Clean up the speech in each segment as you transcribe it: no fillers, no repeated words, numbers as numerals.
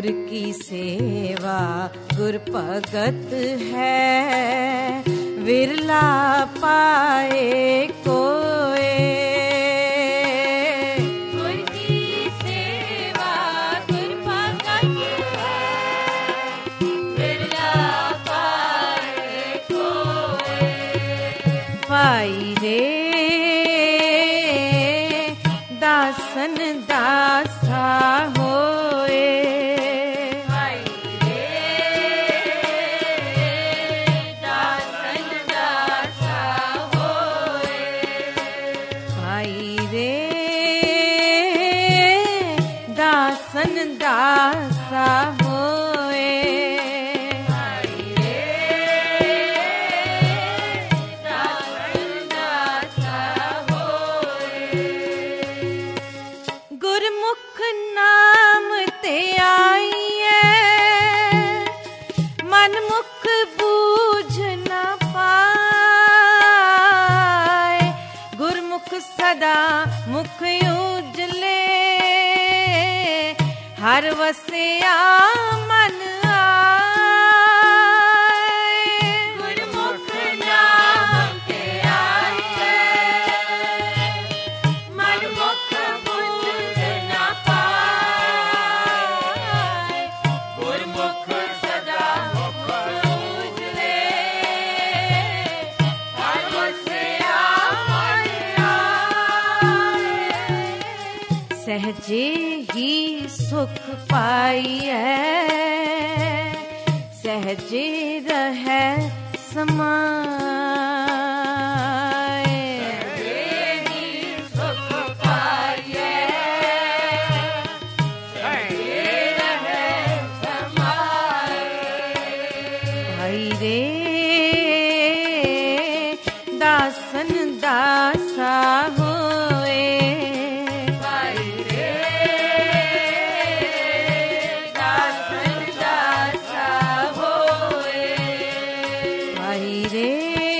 गुर की सेवा गुर भगत है, विरला पाए कोय। गुर की सेवा गुर भगत है, विरला पाए कोय। पाई रे दासन दासा होए, भाई रे दासन दासा होए। भाई रे दासन दासा होए। भाई रे दासन दासा होए। गुरमुख नाम ते आईए, मन मुख बूझ न पाए। गुरमुख सदा मुख उजले, हर वसिया मन आए। गुरमुख नाम ते आईए, मन मुख बूझ न पाए। गुरमुख सदा मुख उजले, हर वसिया मन आए। सहजे ही सुख पाइए, सहजे रहे समाए। तेरी सुख पाइए, सहजे रहे समाए। भाई रे दासन दासा होए, भाई रे दासन दासा होए। भाई रे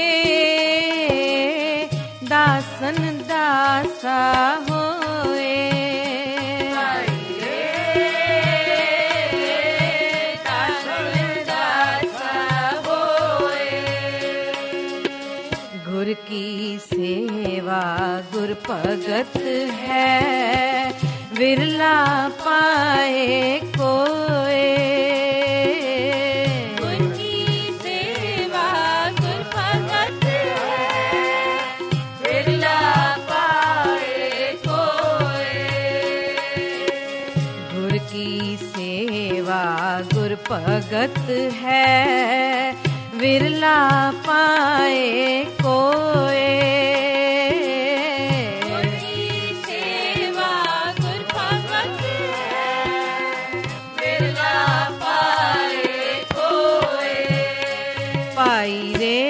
दासन दासा होए। भाई रे दासन दासा होए। गुर की सेवा गुर भगत है, विरला पाए कोय। गुर की सेवा गुर भगत है, विरला पाए कोय। गुर की सेवा गुर भगत है, विरला पाए कोय। गुर की सेवा गुर भगत है, विरला पाए कोय। पाई रे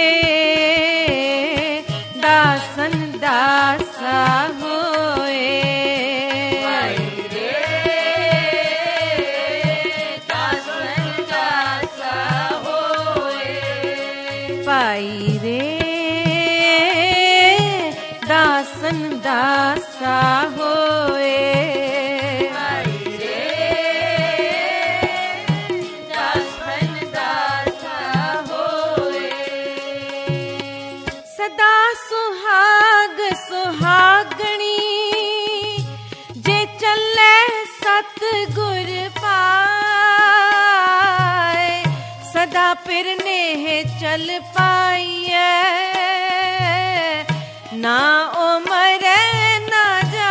दासन दासा होए, भाई रे दासन दासा होए। पाई रे दासन दासा होए। भाई रे दासन दासा होए। सदा सुहाग सुहागणी, जे चले सतगुर पाए। सदा फिरने चल पाइए, ना उमरे ना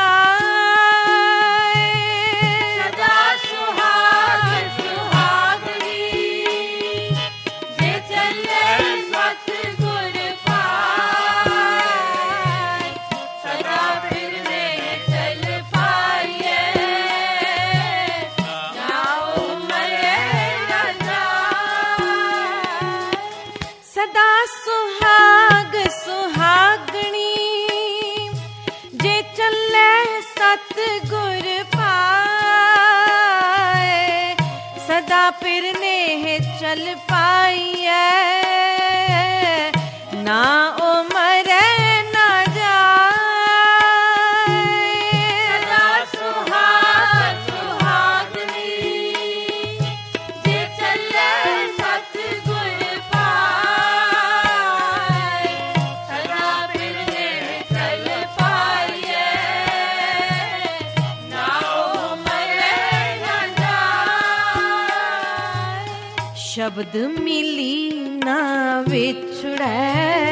जाए। सदा सुहाग सुहागणी, जे चले सतगुर पाए। सदा फिरने चल पाइए, ना उमरे ना जाए। सदा सुहाग सुहागणी, जे चले सतगुर पाए। सदा फिरने चल पाइए, ना उमरे ना जाए। सदा सुहाग सुहागणी, शब्द मिली ना विछड़ै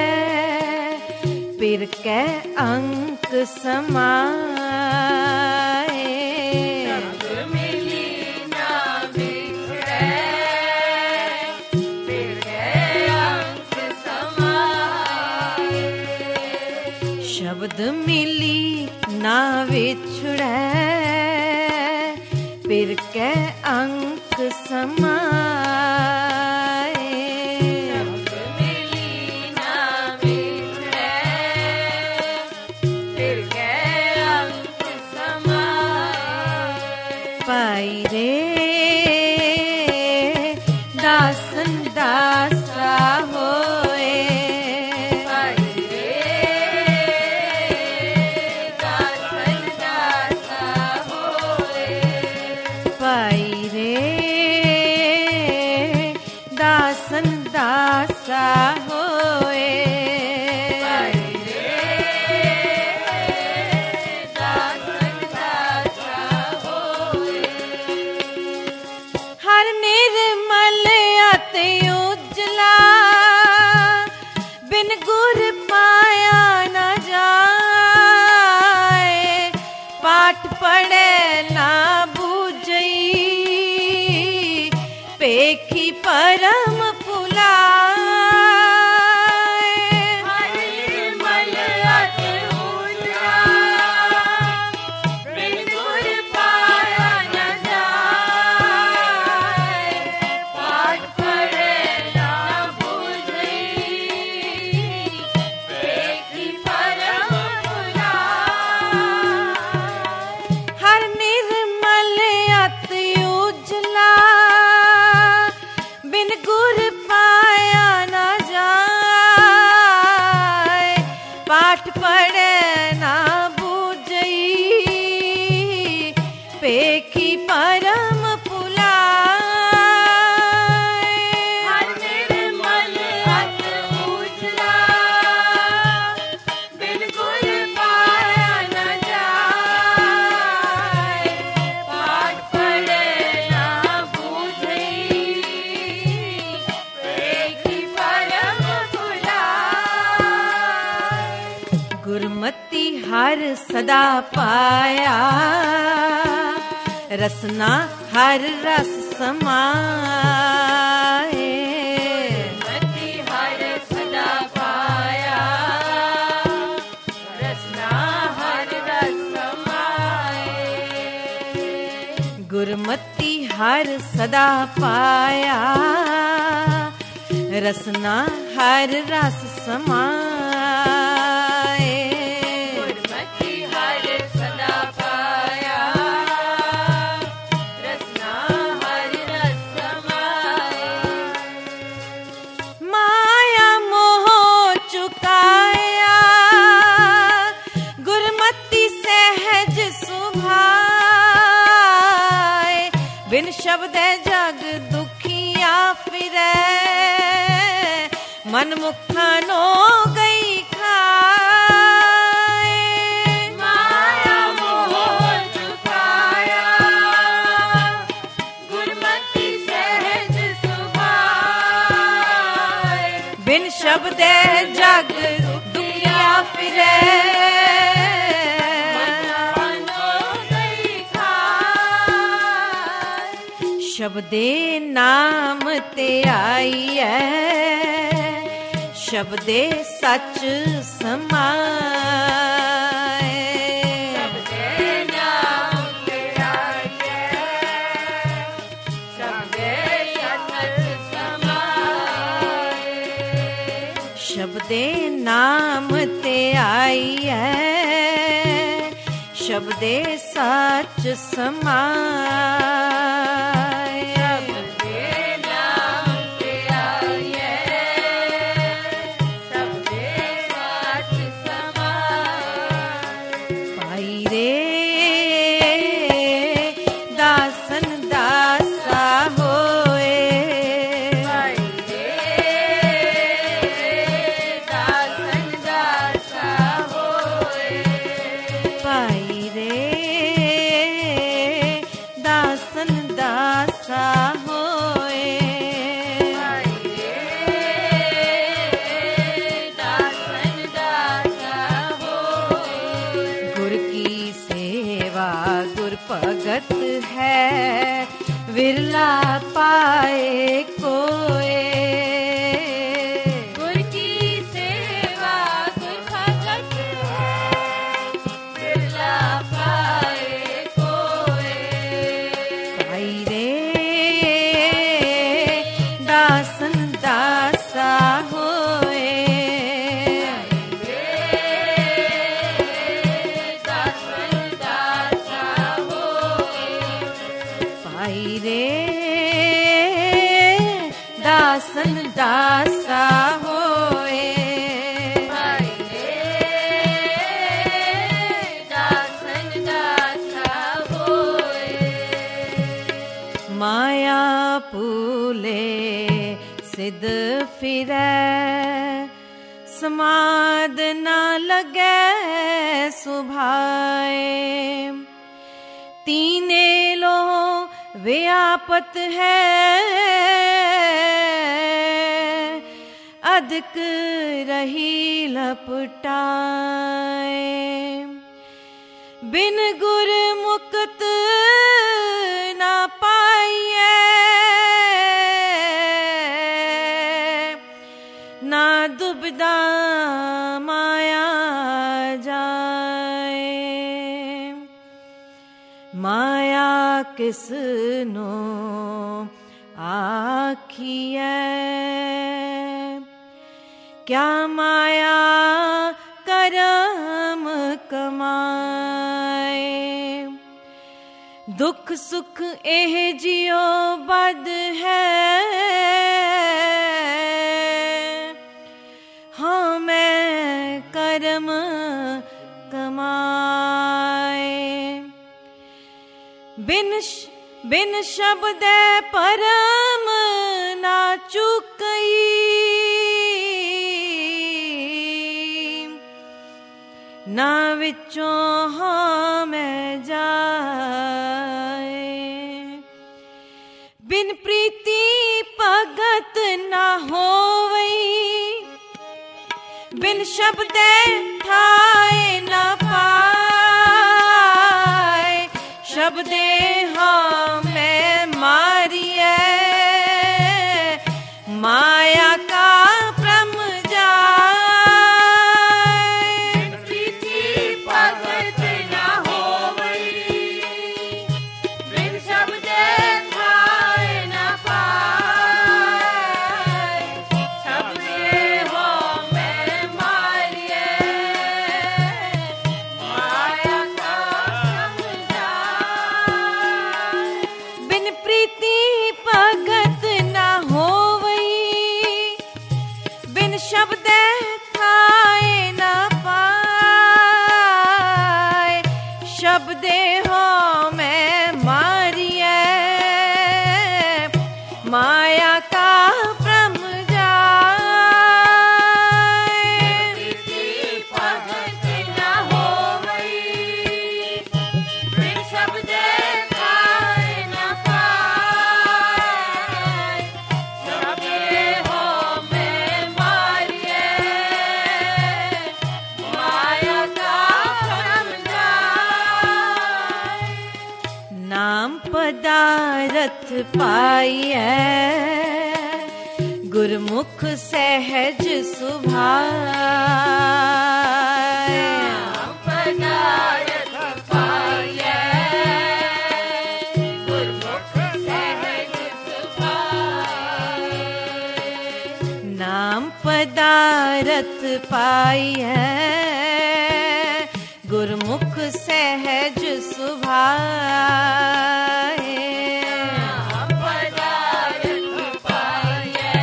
पिर कै अंक समाए। शब्द मिली ना विछड़ै पिर कै अंक समाए। शब्द मिली ना विछड़ै पिर कै अंक समाए। शब्द मिली ना विछड़ै पिर कै अंक समाए। पाई रे दासन दासा होए। पाई रे दासन दासा होए। पाई रे दासन दासा होए। पाई रे दासन दासा होए। हर निर्मल अति उजला बिन गुर पाया न जाए। पाठ पढ़े ना बूझई पेखी परम पुलाए। हर निर्मल अति उजला बिन गुर पाया न जाए। पाठ पढ़े ना बूझई पेखी परम पुलाए। हर निर्मल अति उजला बिन गुर पाया न जाए। पाठ पढ़े ना बूझई पेखी परम पुलाए। हर निर्मल अति उजला बिन गुर पाया न जाए। पाठ पढ़े ना बूझई पेखी परम पुलाए। गुरमति हर सदा पाया रसना हर रस समाए। मति हर सदा पाया रसना हर रस समाए। गुरमति हर सदा पाया रसना हर रस समाए। गुरमति हर सदा पाया रसना हर रस समाए। माया मोह चुकाया गुरमति सहज सुभाए। बिन शब्द जग दुखिया फिरै मन मुखानो गई खाए। माया मोह चुकाया गुरमति सहज सुभाए। बिन शब्द जग दुखिया फिरै मनो गई खाए। शब्दे नाम ते आईऐ शब्दे सच समाए। शब्दे नाम ते आईऐ शब्दे सच समाए। शब्दे नाम ते आईऐ शब्दे सच समाए। शब्दे नाम ते आईऐ शब्दे सच समाए। पाई रे दासन दासा होए। पाई रे दासन दासा होए। पाई रे दास गुर भगत है, विरला पाए कोए। गुर की सेवा गुर भगत है, विरला पाए कोए। भाई रे दासन दासा होए, भाई रे दासन दासा होए। भाई रे दासन दासा होए। माया भूले सिद्ध फिरै, समाद न लगे सुभाए। तीने लो व्यापत है, अधिक रही लपटाए। बिन गुर मुक्त ना पाइए, ना दुबदा माया जाए। माया किसनो आखिए, क्या माया करम कमाए। दुख सुख एह जियो बद है, हाँ मैं करम कमाए। बिन शब्द परम ना चुकई, ना विचों हाँ मैं जाए। बिन प्रीति भगत ना होवई, बिन शब्द ठाए ना पाए। शब्दे हाँ मैं मारिए, माया का भ्रम जाए। प्रीति भगत ना होवई, बिन शब्द ठाए ना पाए। शब्दे हो मैं मारिए, माया का भ्रम जाए। बिन प्रीति भगत ना होवई, बिन शब्द ठाए ना पाए। शब्दे हो मैं मारिए, माया का भ्रम जाए। प्रीति भगत ना होवई, बिन शब्द ठाए ना पाए। शब्दे हो मैं मारिए, माया का भ्रम जाए। नाम पदारथ पाइए, गुरमुख सहज सुभाए। पदारथ पाइए, गुरमुख सहज सुभाए। नाम पदारथ पाइए, गुरमुख सहज सुभाए। पदारथ पाइए,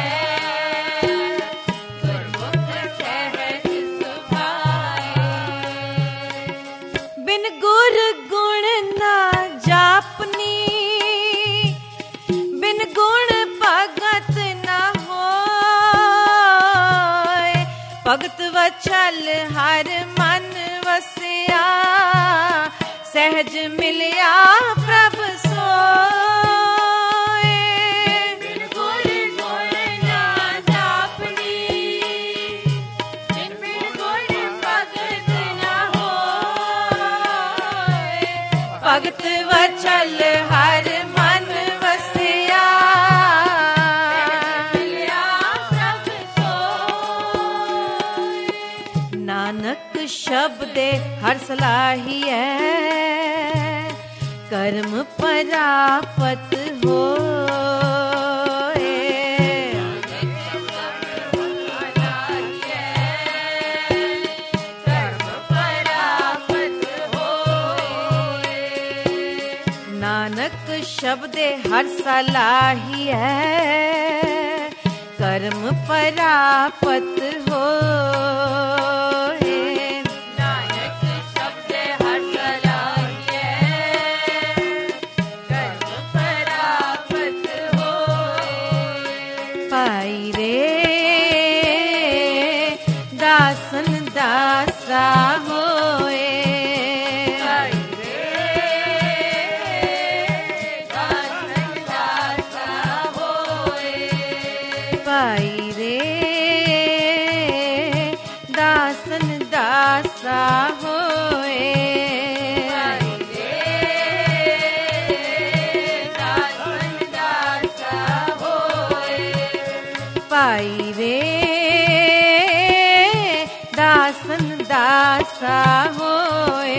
गुरमुख सहज सुभाए। बिन गुर गुण ना जापनी, बिन गुण भगत ना होय। भगत वछल हर मन वसिया, सहज मिलिया प्रभ सोए। बिन गुर गुण ना जापनी, बिन गुण भगत ना होय। भगत वचल हर मन वसिया। नानक शब्दे हर सलाहिए कर्म परापत होए। नानक शब्दे हर सलाहिए कर्म परापत होए। नानक शब्दे हर सलाहिए कर्म परापत होए। पाई रे दासन दासा होए। पाई रे दासन दासा होए। पाई रे दासन दासा होए।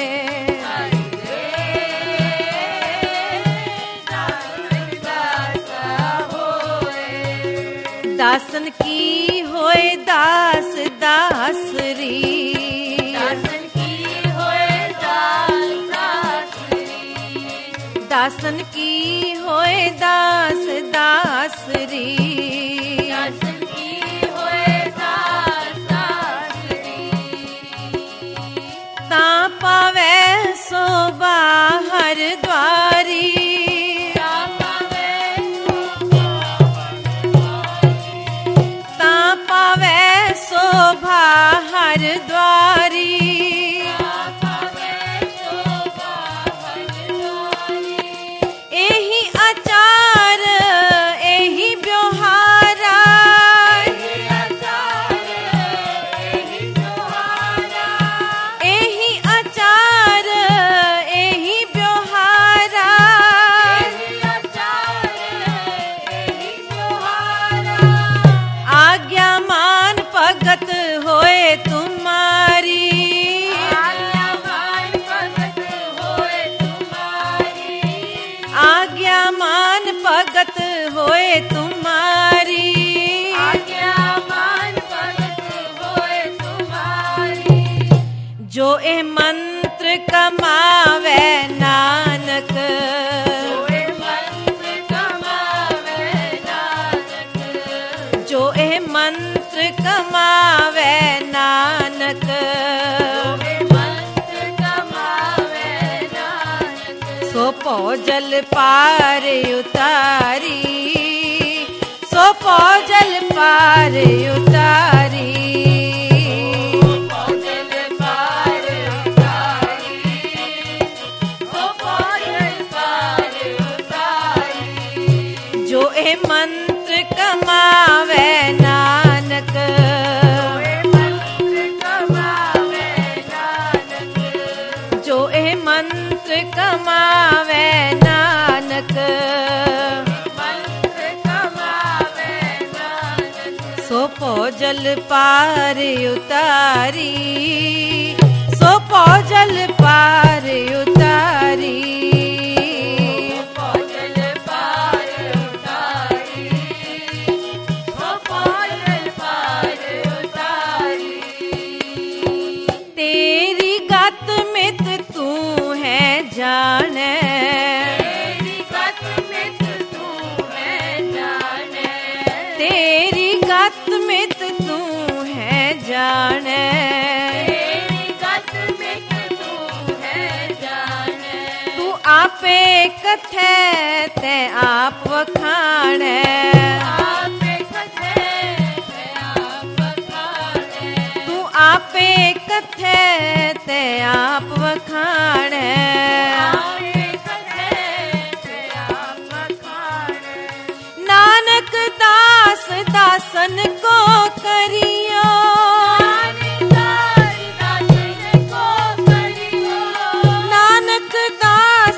दासन की होए दास दासरी। दासन की होए दास दासरी। दासन की होए दास दासरी। दासन की होए दास दासरी। ता पावे सो बाहर द्वारी। शोभा हर द्वारी। एही आचार एही व्यवहारा। एही आचार एही व्यवहारा। आज्ञा मान भगत होए तुम्हारी। आज्ञा मान भगत होए तुम्हारी। आज्ञा मान भगत होए तुम्हारी। आज्ञा मान भगत होए तुम्हारी। जो ए मंत्र कमावे नानक। जो ए मंत्र कमावे नानक। सो पौजल पार उतारी। सो पौजल पार उतारी। जो ए मंत्र कमावे नानक। जो ए मंत्र कमावे नानक। सो पौजल पार उतारी। सो पौजल पार उतारी। तेरी गत मित तू है जाने। तेरी गत मित तू है जाने। तेरी गत मित तू है जाने। तेरी गत मित तू है जाने। तू आपे कथे ते आप वखाणे। आपे कथे ते आप वखाणे। तू आपे कथे ते आप वखाणे। आपे कथे ते आप वखाणे। नानक दास दासन को करियो। नानक दास दासन को करियो। नानक दास